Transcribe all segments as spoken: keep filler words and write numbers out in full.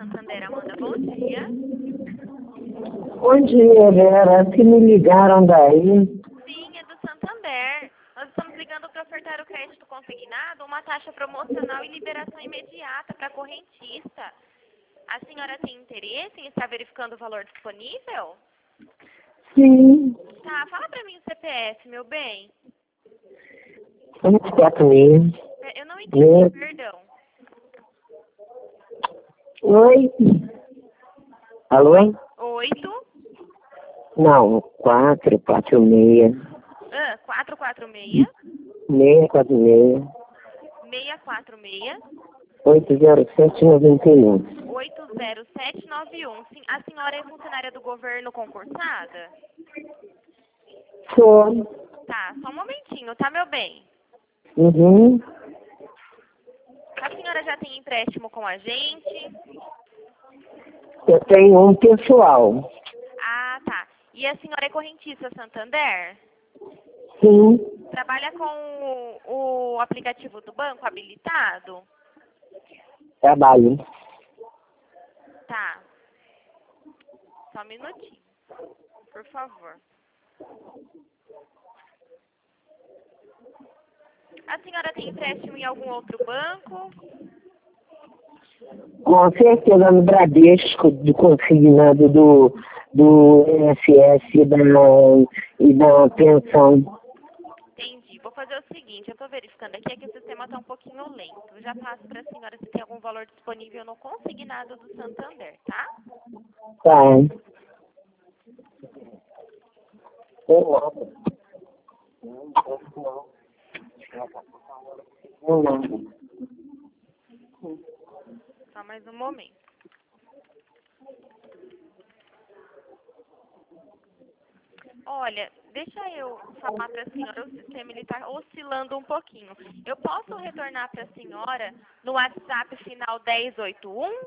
Santander, Amanda, bom dia. Bom dia, Vera. Que me ligaram daí? Sim, é do Santander. Nós estamos ligando para ofertar o crédito consignado, uma taxa promocional e liberação imediata para correntista. A senhora tem interesse em estar verificando o valor disponível? Sim. Tá, fala para mim o C P F, meu bem. vinte e quatro mil. Eu não entendi, perdão. Oi? Alô? Oito. Não, quatro, quatro, seis. Ah, quatro quatro seis. seis, quatro, seis. seis quatro seis. oito zero sete, nove um. oito zero sete nove um. Sim, a senhora é funcionária do governo concursada? Sou. Tá, só um momentinho, tá, meu bem? Uhum. A senhora já tem empréstimo com a gente? Eu tenho um pessoal. Ah, tá. E a senhora é correntista Santander? Sim. Trabalha com o, o aplicativo do banco habilitado? Trabalho. Tá. Só um minutinho, por favor. A senhora tem empréstimo em algum outro banco? Com certeza no Bradesco, do consignado do, do I N S S e da, e da pensão. Entendi. Vou fazer o seguinte, eu estou verificando aqui, é que o sistema está um pouquinho lento. Eu já passo para a senhora se tem algum valor disponível no consignado do Santander, tá? Tá. Tem nada. Não, não. Só mais um momento. Olha, deixa eu falar para a senhora, o sistema está oscilando um pouquinho. Eu posso retornar para a senhora no WhatsApp final dez oitenta e um?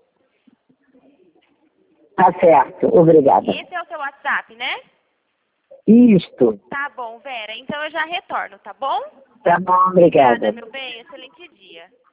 Tá certo, obrigada. Esse é o seu WhatsApp, né? Isto. Tá bom, Vera. Então eu já retorno, tá bom? Tá bom, obrigada. Obrigada, meu bem. Excelente dia.